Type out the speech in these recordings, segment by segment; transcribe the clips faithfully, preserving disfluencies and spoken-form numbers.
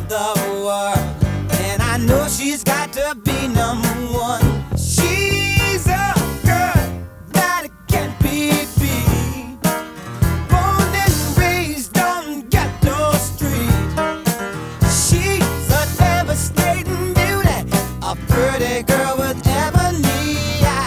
of the world, and I know she's got to be number one. She's a girl that can't be beat, born and raised on Ghetto Street. She's a devastating beauty, a pretty girl with ebony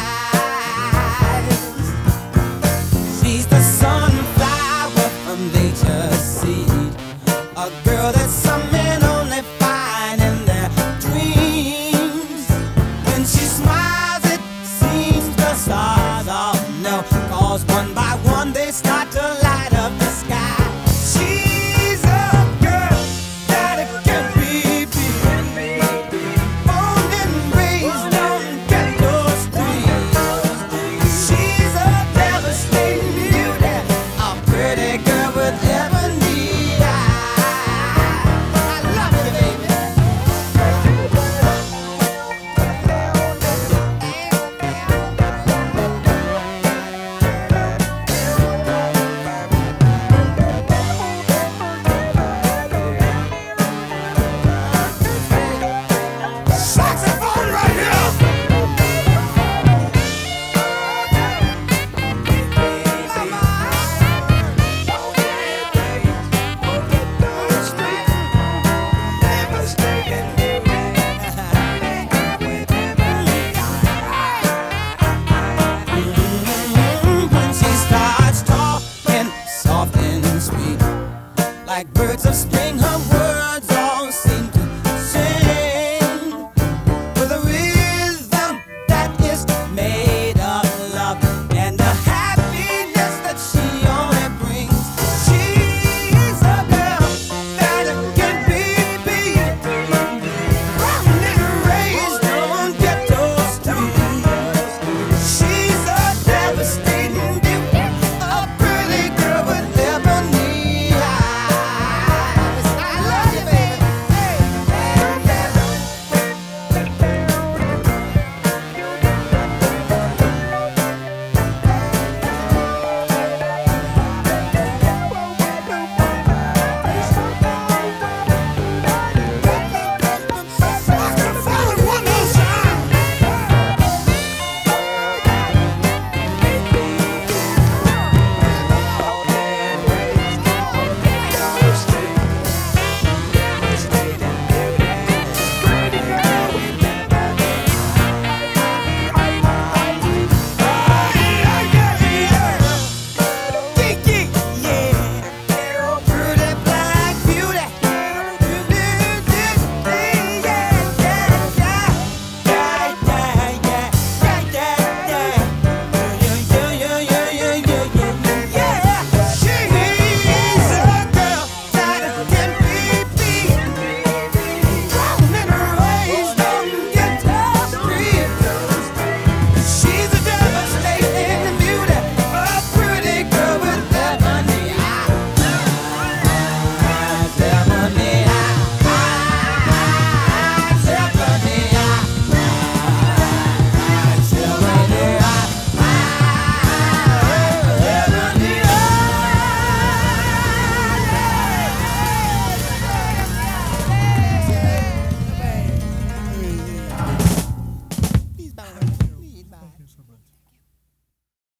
eyes. She's the sunflower from nature's seed, a girl that some men only find in their dreams. When she smiles, it seems the stars all know, 'cause one by one they start to light up the sky. She's a girl that can't be beat, born and raised on Ghetto Street. She's a devastating beauty, a pretty girl with ebony eyes. I love you, baby. Saxophone right here. When she starts talking soft and sweet, like birds of spring, her words all seem to sing with a rhythm that is made of love and the happiness that she only brings. She's a girl that can be beat, born and raised on Ghetto Street. She's a devastating beauty, a pretty girl with ebony eyes. I love you, baby. Hey, hey, yeah. Saxophone one more time. She's a devastating beauty, a pretty girl with ebony eyes. Ebony eyes, ebony eyes, ebony eyes, ebony eyes. Please bow. Please bow.